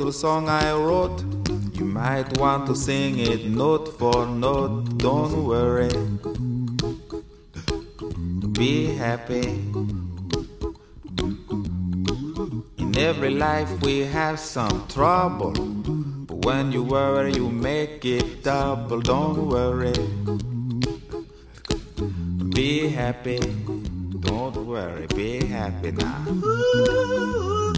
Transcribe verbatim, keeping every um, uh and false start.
little song I wrote. You might want to sing it note for note. Don't worry, be happy. In every life we have some trouble, but when you worry you make it double. Don't worry, be happy. Don't worry, be happy now.